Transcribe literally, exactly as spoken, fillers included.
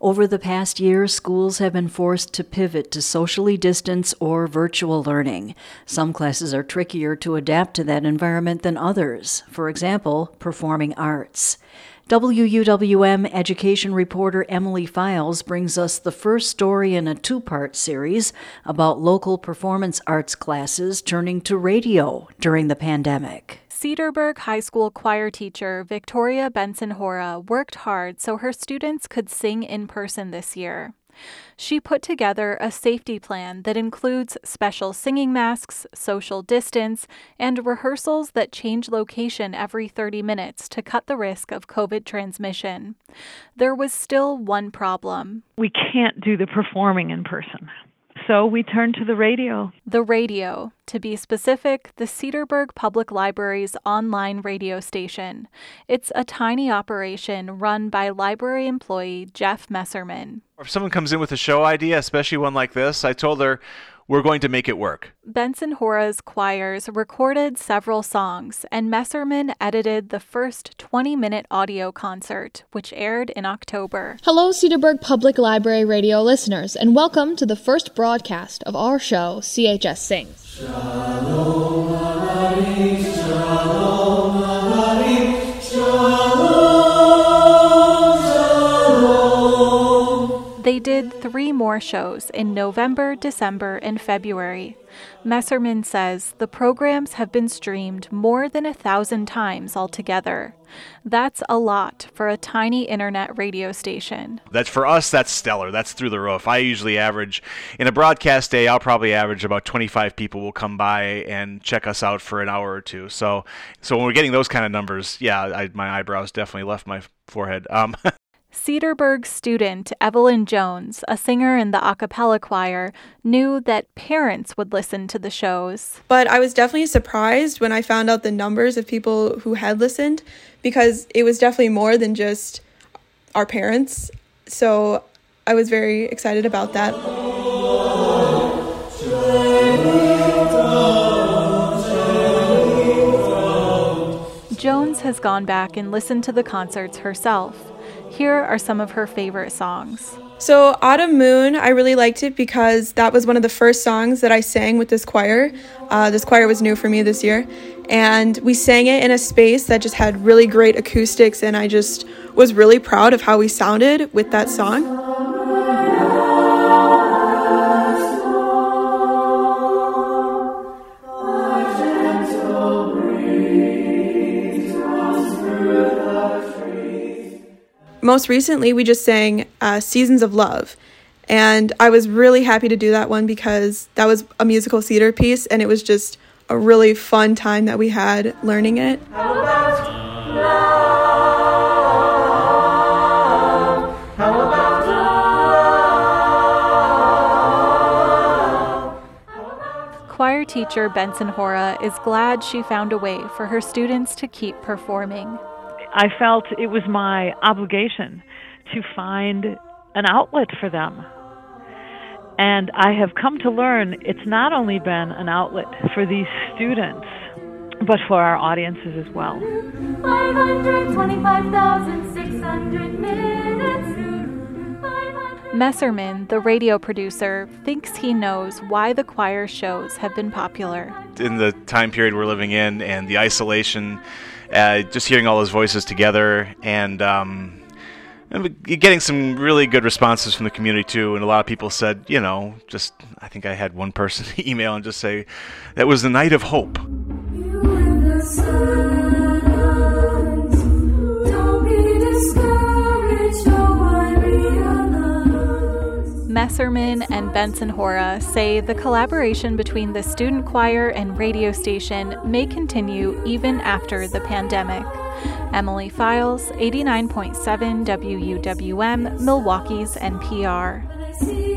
Over the past year, schools have been forced to pivot to socially distance or virtual learning. Some classes are trickier to adapt to that environment than others. For example, performing arts. W U W M education reporter Emily Files brings us the first story in a two-part series about local performance arts classes turning to radio during the pandemic. Cedarburg High School choir teacher Victoria Benson-Hora worked hard so her students could sing in person this year. She put together a safety plan that includes special singing masks, social distance, and rehearsals that change location every thirty minutes to cut the risk of COVID transmission. There was still one problem. We can't do the performing in person. So we turned to the radio. The radio, to be specific, the Cedarburg Public Library's online radio station. It's a tiny operation run by library employee Jeff Messerman. If someone comes in with a show idea, especially one like this, I told her, we're going to make it work. Benson-Hora's choirs recorded several songs, and Messerman edited the first twenty-minute audio concert, which aired in October. Hello, Cedarburg Public Library radio listeners, and welcome to the first broadcast of our show, C H S Sings. Shalom, Aleichem, Shalom, Aleichem, Shalom, Shalom. They did three more shows in November, December, and February. Messerman says the programs have been streamed more than a thousand times altogether. That's a lot for a tiny internet radio station. That's for us, that's stellar. That's through the roof. I usually average, in a broadcast day, I'll probably average about twenty-five people will come by and check us out for an hour or two. So so when we're getting those kind of numbers, yeah, I, my eyebrows definitely left my forehead. Um Cedarburg student Evelyn Jones, a singer in the a cappella choir, knew that parents would listen to the shows. But I was definitely surprised when I found out the numbers of people who had listened, because it was definitely more than just our parents. So I was very excited about that. Jones has gone back and listened to the concerts herself. Here are some of her favorite songs. So Autumn Moon, I really liked it because that was one of the first songs that I sang with this choir. Uh, this choir was new for me this year. And we sang it in a space that just had really great acoustics, and I just was really proud of how we sounded with that song. Most recently, we just sang uh, Seasons of Love, and I was really happy to do that one because that was a musical theater piece, and it was just a really fun time that we had learning it. How about love? How about love? Choir teacher Benson-Hora is glad she found a way for her students to keep performing. I felt it was my obligation to find an outlet for them. And I have come to learn it's not only been an outlet for these students, but for our audiences as well. five hundred twenty-five thousand six hundred minutes. Messerman, the radio producer, thinks he knows why the choir shows have been popular. In the time period we're living in and the isolation, uh, just hearing all those voices together and um, and getting some really good responses from the community too. And a lot of people said, you know, just, I think I had one person email and just say, that was the night of hope. You and the suns, don't be discouraged, oh, I realize. Messerman and Benson-Hora say the collaboration between the student choir and radio station may continue even after the pandemic. Emily Files, eighty-nine point seven W U W M, Milwaukee's N P R.